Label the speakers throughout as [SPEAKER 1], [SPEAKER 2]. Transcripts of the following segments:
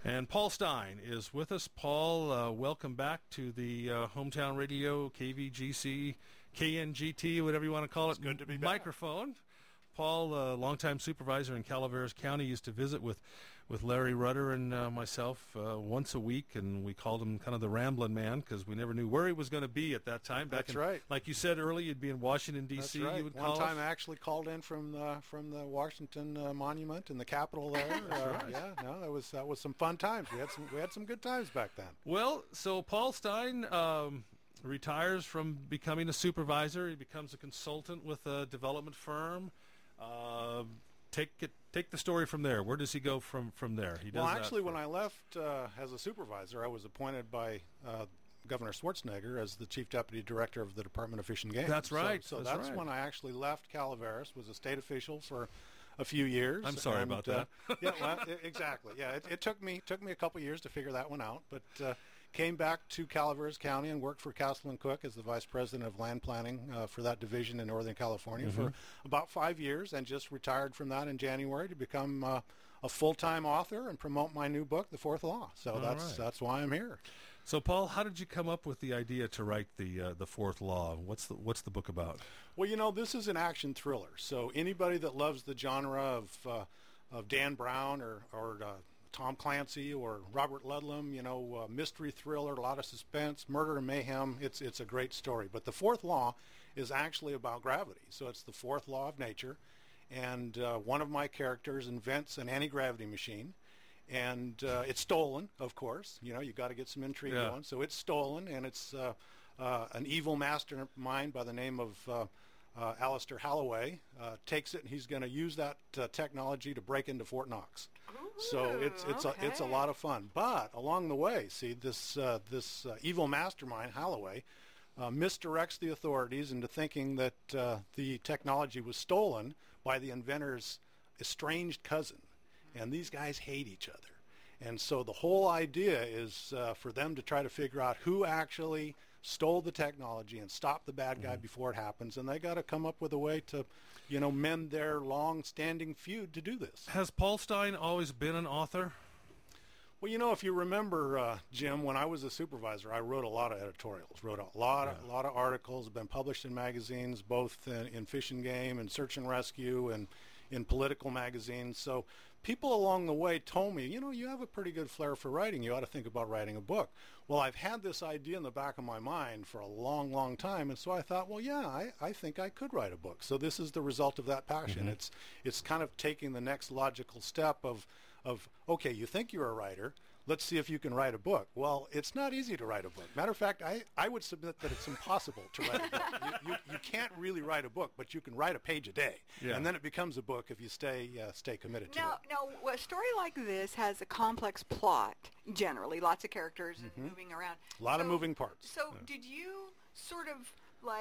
[SPEAKER 1] And Paul Stein is with us. Paul, welcome back to the Hometown Radio, KVGC, KNGT, whatever you want to call it.
[SPEAKER 2] It's good to be back.
[SPEAKER 1] Microphone. Paul, longtime supervisor in Calaveras County, used to visit with Larry Rudder and myself once a week, and we called him kind of the Ramblin' Man because we never knew where he was going to be at that time.
[SPEAKER 2] That's right.
[SPEAKER 1] Like you said earlier, you'd be in Washington, D.C.
[SPEAKER 2] That's right.
[SPEAKER 1] You would
[SPEAKER 2] One
[SPEAKER 1] call
[SPEAKER 2] time
[SPEAKER 1] us.
[SPEAKER 2] I actually called in from the Washington Monument in the Capitol there.
[SPEAKER 1] That's right.
[SPEAKER 2] Yeah, no, that was some fun times. We had some good times back then.
[SPEAKER 1] Well, so Paul Stein retires from becoming a supervisor. He becomes a consultant with a development firm. Take the story from there. Where does he go from there? He does.
[SPEAKER 2] Well, actually, when I left as a supervisor, I was appointed by Governor Schwarzenegger as the Chief Deputy Director of the Department of Fish and Game.
[SPEAKER 1] That's right.
[SPEAKER 2] So
[SPEAKER 1] that's
[SPEAKER 2] that's
[SPEAKER 1] right.
[SPEAKER 2] when I actually left Calaveras, was a state official for a few years.
[SPEAKER 1] I'm sorry about that.
[SPEAKER 2] Yeah, well, exactly. Yeah, it took me a couple years to figure that one out, but came back to Calaveras County and worked for Castle and Cook as the Vice President of Land Planning for that division in Northern California for about 5 years, and just retired from that in January to become a full-time author and promote my new book, The Fourth Law. So that's why I'm here.
[SPEAKER 1] So, Paul, how did you come up with the idea to write the Fourth Law? What's the book about?
[SPEAKER 2] Well, this is an action thriller. So anybody that loves the genre of Dan Brown or Tom Clancy or Robert Ludlum, mystery thriller, a lot of suspense, murder and mayhem, it's a great story. But the Fourth Law is actually about gravity. So it's the fourth law of nature, and one of my characters invents an anti-gravity machine. And it's stolen, of course. You got to get some intrigue going. So it's stolen, and it's an evil mastermind by the name of Alistair Holloway takes it, and he's going to use that technology to break into Fort Knox.
[SPEAKER 3] Ooh,
[SPEAKER 2] So it's a lot of fun. But along the way, see, this evil mastermind, Holloway, misdirects the authorities into thinking that the technology was stolen by the inventor's estranged cousin. And these guys hate each other. And so the whole idea is for them to try to figure out who actually stole the technology and stop the bad guy before it happens. And they got to come up with a way to, mend their long-standing feud to do this.
[SPEAKER 1] Has Paul Stein always been an author?
[SPEAKER 2] Well, if you remember, Jim, when I was a supervisor, I wrote a lot of editorials, wrote a lot of articles, been published in magazines, both in Fish and Game and Search and Rescue and in political magazines. So people along the way told me, you have a pretty good flair for writing. You ought to think about writing a book. Well, I've had this idea in the back of my mind for a long, long time, and so I thought, well, yeah, I think I could write a book. So this is the result of that passion. It's kind of taking the next logical step of okay, you think you're a writer, let's see if you can write a book. Well, it's not easy to write a book. Matter of fact, I would submit that it's impossible to write a book. You can't really write a book, but you can write a page a day, and then it becomes a book if you stay committed to it.
[SPEAKER 3] Now, a story like this has a complex plot, generally, lots of characters and moving around.
[SPEAKER 2] A lot of moving parts.
[SPEAKER 3] So did you sort of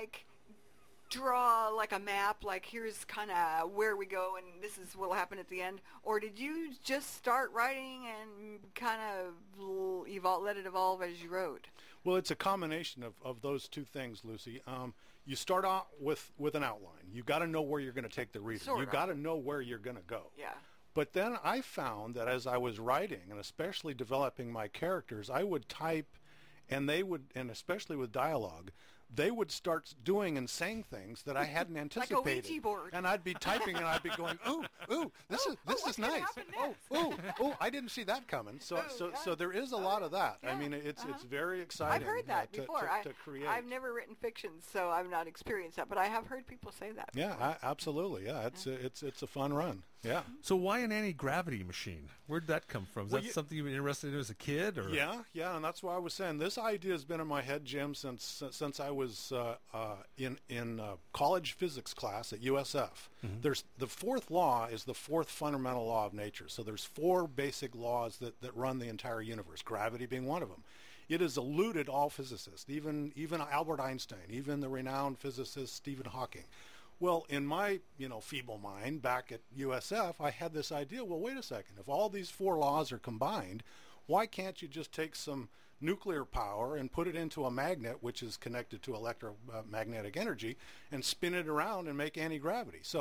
[SPEAKER 3] draw like a map, like here's kind of where we go and this is what will happen at the end, or did you just start writing and kind of let it evolve as you wrote?
[SPEAKER 2] Well, it's a combination of those two things, Lucy. You start out with an outline. You got to know where you're going to take the reader. You got to know where you're going to go.
[SPEAKER 3] Yeah.
[SPEAKER 2] But then I found that as I was writing, and especially developing my characters, I would type, and especially with dialogue, they would start doing and saying things that I hadn't anticipated.
[SPEAKER 3] Like a Ouija board.
[SPEAKER 2] And I'd be typing, and I'd be going, ooh, this is nice. Oh, I didn't see that coming. So there is a lot of that.
[SPEAKER 3] Yeah.
[SPEAKER 2] I mean, it's very exciting.
[SPEAKER 3] I've heard that before.
[SPEAKER 2] To create.
[SPEAKER 3] I've never written fiction, so I've not experienced that, but I have heard people say that.
[SPEAKER 2] Yeah, absolutely. Yeah, it's a fun run. Yeah.
[SPEAKER 1] So why an anti-gravity machine? Where'd that come from? Is that something you were interested in as a kid? Or?
[SPEAKER 2] Yeah, and that's why I was saying this idea has been in my head, Jim, since I was in college physics class at USF. There's the fourth law is the fourth fundamental law of nature. So there's four basic laws that run the entire universe, gravity being one of them. It has eluded all physicists, even Albert Einstein, even the renowned physicist Stephen Hawking. Well, in my, feeble mind back at USF, I had this idea, well, wait a second. If all these four laws are combined, why can't you just take some nuclear power and put it into a magnet, which is connected to electromagnetic energy, and spin it around and make anti-gravity? So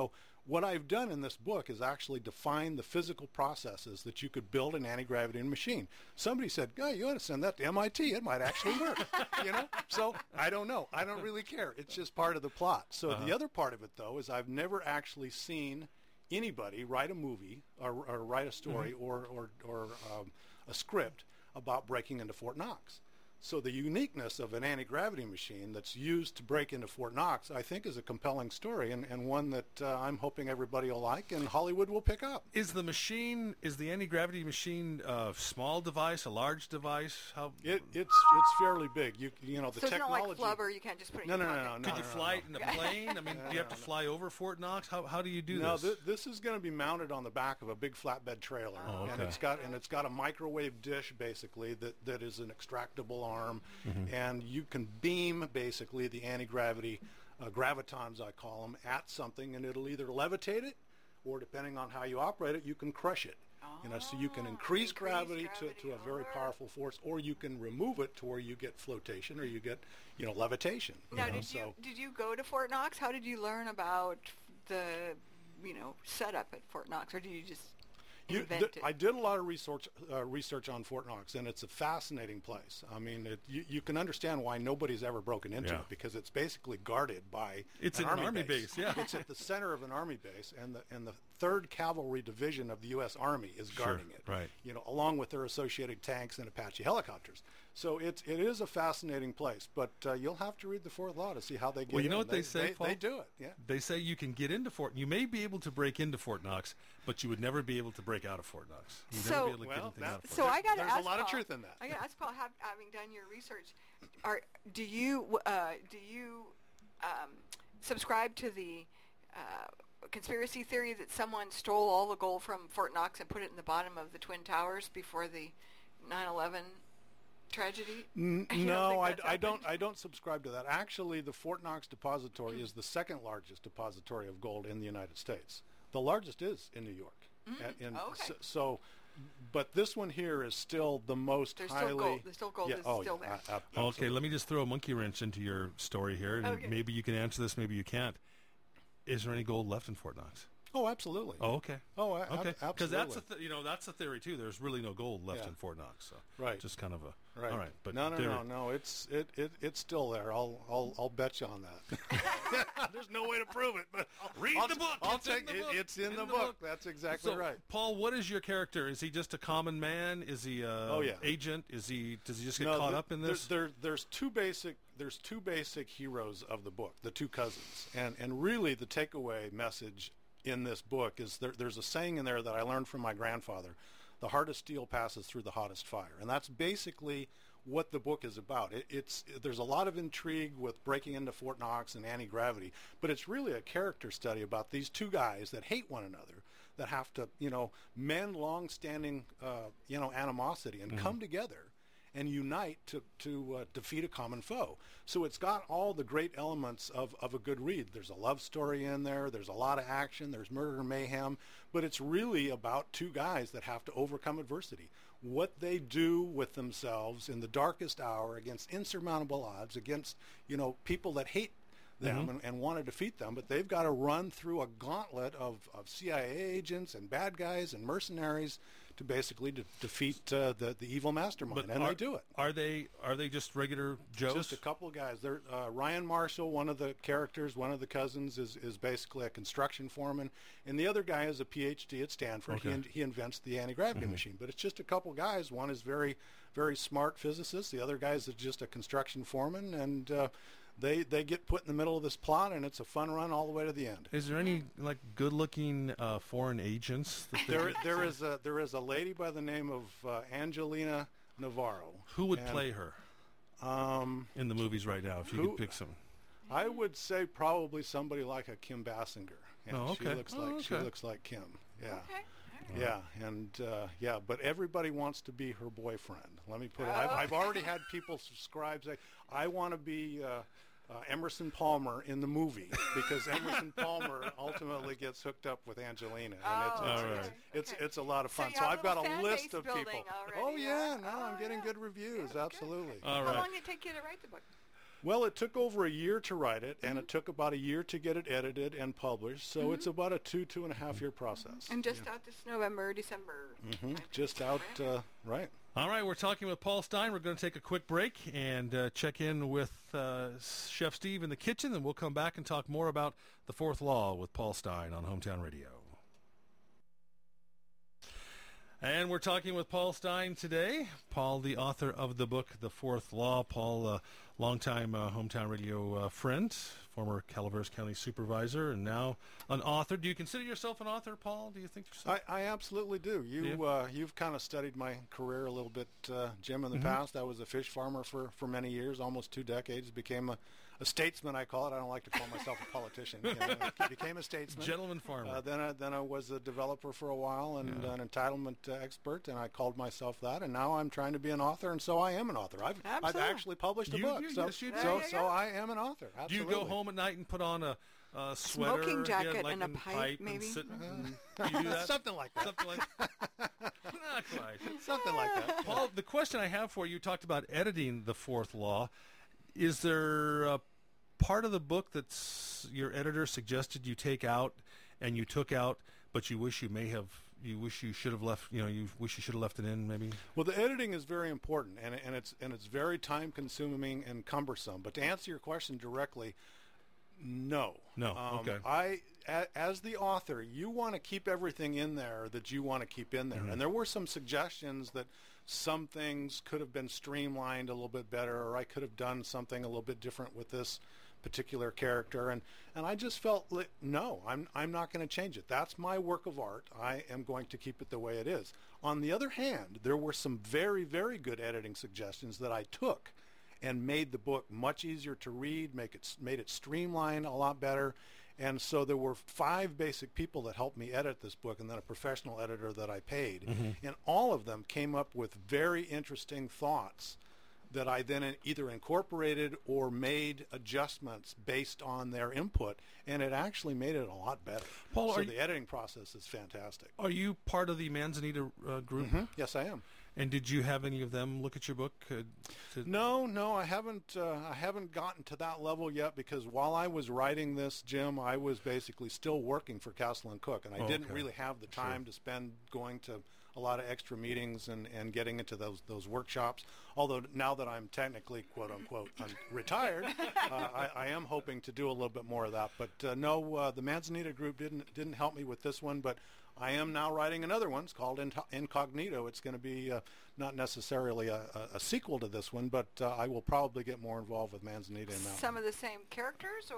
[SPEAKER 2] what I've done in this book is actually define the physical processes that you could build an anti-gravity machine. Somebody said, "Guy, you ought to send that to MIT. It might actually work." So I don't know. I don't really care. It's just part of the plot. So the other part of it, though, is I've never actually seen anybody write a movie or write a story or a script about breaking into Fort Knox. So the uniqueness of an anti-gravity machine that's used to break into Fort Knox, I think, is a compelling story and one that I'm hoping everybody will like and Hollywood will pick up.
[SPEAKER 1] Is the anti-gravity machine a small device, a large device?
[SPEAKER 2] It's fairly big. You know the
[SPEAKER 3] so it's
[SPEAKER 2] technology.
[SPEAKER 3] not like flubber. You can't just put it in your pocket.
[SPEAKER 1] Could you fly it in a plane? I mean, do you have to fly over Fort Knox? How do you do
[SPEAKER 2] this?
[SPEAKER 1] No,
[SPEAKER 2] this is going to be mounted on the back of a big flatbed trailer, and it's got a microwave dish basically that is an extractable arm, and you can beam basically the anti-gravity gravitons, I call them, at something, and it'll either levitate it, or depending on how you operate it, you can crush it. So you can increase gravity to a very powerful force, or you can remove it to where you get flotation or you get levitation.
[SPEAKER 3] Now, did you go to Fort Knox? How did you learn about the setup at Fort Knox, or did you just invent it?
[SPEAKER 2] I did a lot of research on Fort Knox, and it's a fascinating place. I mean, you can understand why nobody's ever broken into it, because it's basically guarded by
[SPEAKER 1] an army base. Yeah,
[SPEAKER 2] it's at the center of an army base, and the 3rd Cavalry Division of the U.S. Army is guarding it.
[SPEAKER 1] Right.
[SPEAKER 2] Along with their associated tanks and Apache helicopters. So it is a fascinating place, but you'll have to read the Fourth Law to see how they get in.
[SPEAKER 1] Well, you know what they say, Paul?
[SPEAKER 2] They do it, yeah.
[SPEAKER 1] They say you can get into You may be able to break into Fort Knox, but you would never be able to break out of Fort Knox. You'd never be able to get anything out of Fort Knox.
[SPEAKER 3] So I got to ask
[SPEAKER 2] There's a lot
[SPEAKER 3] Paul,
[SPEAKER 2] of truth in that.
[SPEAKER 3] I got to ask Paul, having done your research, do you subscribe to the conspiracy theory that someone stole all the gold from Fort Knox and put it in the bottom of the Twin Towers before the 9/11 tragedy?
[SPEAKER 2] No, I don't subscribe to that. Actually, the Fort Knox Depository is the 2nd largest depository of gold in the United States. The largest is in New York. But this one here is still the most
[SPEAKER 3] There's
[SPEAKER 2] highly...
[SPEAKER 3] Still gold. There's still there.
[SPEAKER 1] Okay, let me just throw a monkey wrench into your story here, and maybe you can answer this, maybe you can't. Is there any gold left in Fort Knox?
[SPEAKER 2] Oh, absolutely.
[SPEAKER 1] Oh, okay.
[SPEAKER 2] Oh,
[SPEAKER 1] okay. Because
[SPEAKER 2] absolutely.
[SPEAKER 1] that's the theory too. There's really no gold left in Fort Knox. So
[SPEAKER 2] right.
[SPEAKER 1] Just kind of a
[SPEAKER 2] right.
[SPEAKER 1] All right, but
[SPEAKER 2] no. It's still there. I'll bet you on that. There's no way to prove it, but
[SPEAKER 1] read the book.
[SPEAKER 2] It's in the book. That's exactly right.
[SPEAKER 1] Paul, what is your character? Is he just a common man? Is he agent? Does he just get caught up in this?
[SPEAKER 2] There's two basic heroes of the book, the two cousins, and really the takeaway message in this book is there's a saying in there that I learned from my grandfather: the hardest steel passes through the hottest fire. And that's basically what the book is about. There's a lot of intrigue with breaking into Fort Knox and anti-gravity, but it's really a character study about these two guys that hate one another, that have to mend long-standing animosity and come together and unite to defeat a common foe. So it's got all the great elements of a good read. There's a love story in there. There's a lot of action. There's murder and mayhem. But it's really about two guys that have to overcome adversity. What they do with themselves in the darkest hour against insurmountable odds, against people that hate them and want to defeat them, but they've got to run through a gauntlet of CIA agents and bad guys and mercenaries to basically defeat the evil mastermind, they do it.
[SPEAKER 1] Are they just regular Joes?
[SPEAKER 2] Just a couple of guys. They're Ryan Marshall, one of the characters, one of the cousins, is basically a construction foreman, and the other guy is a PhD at Stanford.
[SPEAKER 1] Okay.
[SPEAKER 2] He invents the anti-gravity machine, but it's just a couple guys. One is very, very smart physicist. The other guy is just a construction foreman, and they get put in the middle of this plot, and it's a fun run all the way to the end.
[SPEAKER 1] Is there any good-looking foreign agents?
[SPEAKER 2] There is a lady by the name of Angelina Navarro.
[SPEAKER 1] Who would play her in the movies right now, if you could pick some?
[SPEAKER 2] I would say probably somebody like a Kim Basinger. Yeah, she looks like Kim. Yeah.
[SPEAKER 3] Okay.
[SPEAKER 2] Yeah, and but everybody wants to be her boyfriend. Let me put it. I've already had people subscribe say, I want to be Emerson Palmer in the movie, because Emerson Palmer ultimately gets hooked up with Angelina, and it's a lot of fun. So I've got a list of people.
[SPEAKER 3] Already,
[SPEAKER 2] Oh yeah, I'm getting good reviews.
[SPEAKER 3] Yeah,
[SPEAKER 2] absolutely.
[SPEAKER 1] All
[SPEAKER 3] How
[SPEAKER 1] right.
[SPEAKER 3] long did it take you to write the book?
[SPEAKER 2] Well, it took over a year to write it, and it took about a year to get it edited and published. So it's about a 2.5 year process.
[SPEAKER 3] And just out this November, December.
[SPEAKER 2] Just out, right.
[SPEAKER 1] All right, we're talking with Paul Stine. We're going to take a quick break and check in with Chef Steve in the kitchen, and we'll come back and talk more about the Fourth Law with Paul Stine on Hometown Radio. And we're talking with Paul Stine today. Paul, the author of the book, The Fourth Law. Paul, longtime Hometown Radio friend, former Calaveras County supervisor, and now an author. Do you consider yourself an author, Paul? Do you think so?
[SPEAKER 2] I absolutely do. You've kind of studied my career a little bit, Jim, in the past. I was a fish farmer for many years, almost 2 decades. Became a statesman, I call it. I don't like to call myself a politician. Became a statesman.
[SPEAKER 1] Gentleman farmer.
[SPEAKER 2] Then I was a developer for a while and an entitlement expert, and I called myself that. And now I'm trying to be an author, and so I am an author. I've actually published a book.
[SPEAKER 1] Yes, you do.
[SPEAKER 2] So I am an author. Absolutely.
[SPEAKER 1] Do you go home at night and put on a sweater,
[SPEAKER 3] smoking jacket,
[SPEAKER 1] like
[SPEAKER 3] and a pipe, maybe?
[SPEAKER 1] Do you do that?
[SPEAKER 2] Something like that.
[SPEAKER 1] Something like not quite.
[SPEAKER 2] Something like that.
[SPEAKER 1] Paul, the question I have for you talked about editing The Fourth Law. Is there a part of the book that's your editor suggested you take out and you took out, but you wish you should have left, you wish you should have left it in, maybe?
[SPEAKER 2] Well, the editing is very important, and it's very time consuming and cumbersome. But to answer your question directly, no.
[SPEAKER 1] Okay.
[SPEAKER 2] As the author, you want to keep everything in there that you want to keep in there. And there were some suggestions that some things could have been streamlined a little bit better, or I could have done something a little bit different with this particular character, and I just felt like, no, I'm not going to change it. That's my work of art. I am going to keep it the way it is. On the other hand, there were some very, very good editing suggestions that I took and made the book much easier to read, made it streamline a lot better. And so there were 5 basic people that helped me edit this book, and then a professional editor that I paid. And all of them came up with very interesting thoughts that I then either incorporated or made adjustments based on their input, and it actually made it a lot better.
[SPEAKER 1] Paul,
[SPEAKER 2] so the editing process is fantastic.
[SPEAKER 1] Are you part of the Manzanita group?
[SPEAKER 2] Yes, I am.
[SPEAKER 1] And did you have any of them look at your book?
[SPEAKER 2] No, I haven't. I haven't gotten to that level yet, because while I was writing this, Jim, I was basically still working for Castle and Cook, and I didn't really have the time to spend going to a lot of extra meetings and getting into those workshops. Although now that I'm technically, quote unquote, retired, I am hoping to do a little bit more of that. But no, the Manzanita group didn't help me with this one. But I am now writing another one. It's called Incognito. It's going to be not necessarily a sequel to this one, but I will probably get more involved with Manzanita in that.
[SPEAKER 3] Some of the same characters,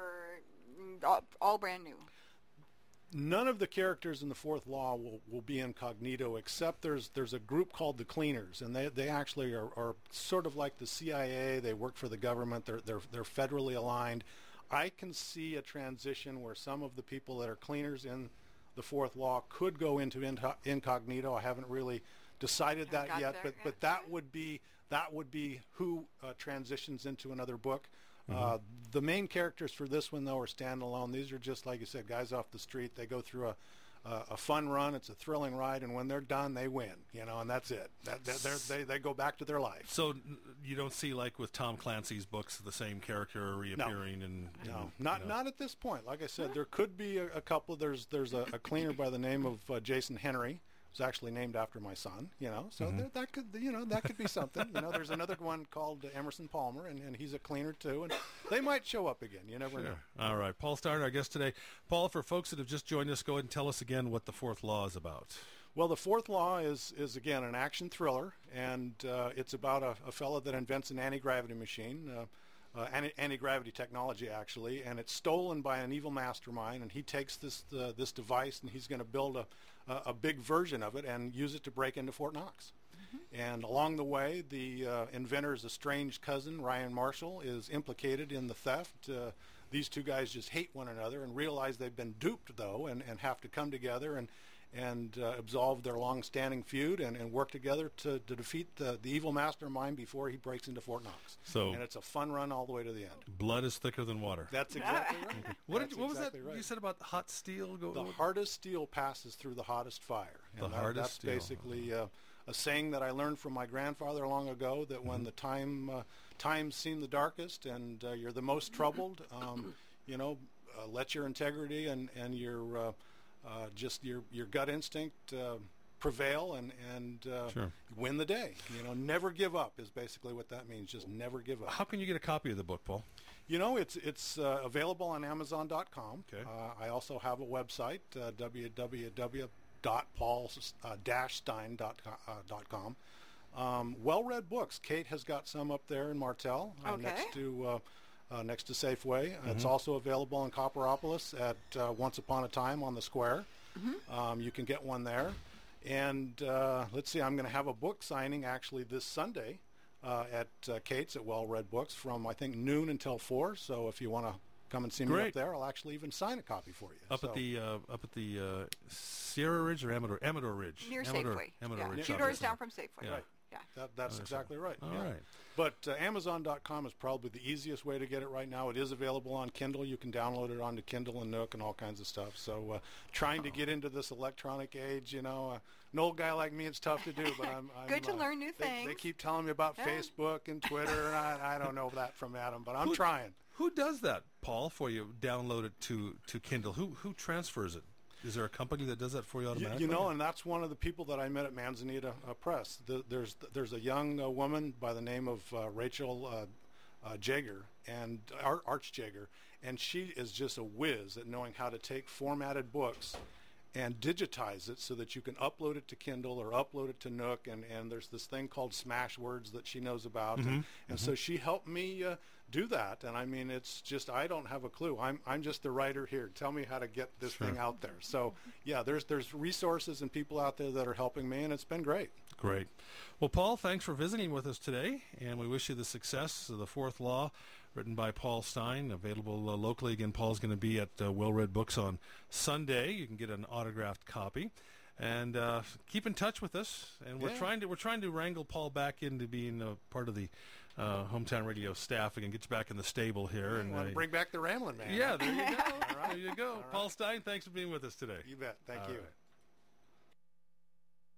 [SPEAKER 3] or all brand new?
[SPEAKER 2] None of the characters in the Fourth Law will be incognito, except there's a group called the Cleaners, and they actually are sort of like the CIA. They work for the government. They're federally aligned. I can see a transition where some of the people that are cleaners in the Fourth Law could go into incognito. I haven't really decided that yet, but that would be who transitions into another book. The main characters for this one, though, are standalone. These are just, like you said, guys off the street. They go through a fun run. It's a thrilling ride, and when they're done, they win. And that's it. They go back to their life.
[SPEAKER 1] So you don't see, like with Tom Clancy's books, the same character reappearing?
[SPEAKER 2] No, not at this point. Like I said, there could be a couple. There's a cleaner by the name of Jason Henry. It's actually named after my son, so that could be something. There's another one called Emerson Palmer, and he's a cleaner too, and they might show up again. You never know.
[SPEAKER 1] All right, Paul Stine, our guest today. Paul, for folks that have just joined us, go ahead and tell us again what the Fourth Law is about.
[SPEAKER 2] Well, the Fourth Law is again an action thriller, and it's about a fellow that invents an anti-gravity machine. Anti-gravity technology, actually, and it's stolen by an evil mastermind, and he takes this device, and he's going to build a big version of it and use it to break into Fort Knox. And along the way, the inventor's estranged cousin, Ryan Marshall, is implicated in the theft. These two guys just hate one another and realize they've been duped, though, and have to come together and absolve their long-standing feud and work together to defeat the evil mastermind before he breaks into Fort Knox. And it's a fun run all the way to the end.
[SPEAKER 1] Blood is thicker than water.
[SPEAKER 2] That's exactly right.
[SPEAKER 1] What was that you said about hot steel?
[SPEAKER 2] The hardest steel passes through the hottest fire.
[SPEAKER 1] That's
[SPEAKER 2] basically a saying that I learned from my grandfather long ago, that when the times seem the darkest and you're the most troubled, let your integrity and your just your gut instinct prevail and
[SPEAKER 1] Sure.
[SPEAKER 2] win the day. Never give up is basically what that means. Just never give up.
[SPEAKER 1] How can you get a copy of the book, Paul?
[SPEAKER 2] It's available on Amazon.com.
[SPEAKER 1] Okay.
[SPEAKER 2] I also have a website, www.paul-stein.com. Well-read books. Kate has got some up there in Martell,
[SPEAKER 3] Okay.
[SPEAKER 2] next to Safeway. It's also available in Copperopolis at Once Upon a Time on the Square. You can get one there. And let's see, I'm going to have a book signing actually this Sunday at Kate's at Well Read Books from, I think, noon until 4. So if you want to come and see me
[SPEAKER 1] Great.
[SPEAKER 2] up there, I'll actually even sign a copy for you.
[SPEAKER 1] Up at the Sierra Ridge or Amador Ridge?
[SPEAKER 3] Near
[SPEAKER 1] Amador,
[SPEAKER 3] Safeway.
[SPEAKER 1] Amador
[SPEAKER 3] Yeah.
[SPEAKER 1] Ridge.
[SPEAKER 3] 2 doors down from Safeway.
[SPEAKER 1] Yeah.
[SPEAKER 3] Yeah.
[SPEAKER 2] That's exactly right.
[SPEAKER 1] All
[SPEAKER 2] yeah.
[SPEAKER 1] right.
[SPEAKER 2] But Amazon.com is probably the easiest way to get it right now. It is available on Kindle. You can download it onto Kindle and Nook and all kinds of stuff. So trying to get into this electronic age, an old guy like me, it's tough to do. But I'm
[SPEAKER 3] Good to learn new
[SPEAKER 2] They
[SPEAKER 3] things.
[SPEAKER 2] keep telling me about Facebook and Twitter, and I don't know that from Adam, but I'm trying.
[SPEAKER 1] Who does that, Paul, for you? Download it to Kindle. Who transfers it? Is there a company that does that for you automatically?
[SPEAKER 2] And that's one of the people that I met at Manzanita Press. There's a young woman by the name of Rachel Jager, and Arch Jager, and she is just a whiz at knowing how to take formatted books and digitize it so that you can upload it to Kindle or upload it to Nook, and there's this thing called Smashwords that she knows about, and so she helped me do that. And I mean, it's just, I don't have a clue. I'm just the writer here. Tell me how to get this thing out there. So yeah, there's resources and people out there that are helping me, and it's been great.
[SPEAKER 1] Great. Well, Paul, thanks for visiting with us today, and we wish you the success of The Fourth Law, written by Paul Stein, available locally. Again, Paul's going to be at Well Read Books on Sunday. You can get an autographed copy, and keep in touch with us. And we're trying to wrangle Paul back into being part of the Hometown Radio staff again, get you back in the stable here, and
[SPEAKER 2] Bring back the Ramblin' Man.
[SPEAKER 1] yeah, there you go.
[SPEAKER 2] All right.
[SPEAKER 1] There you go.
[SPEAKER 2] All right.
[SPEAKER 1] Paul Stein, thanks for being with us today.
[SPEAKER 2] You bet. Thank you.
[SPEAKER 1] Right.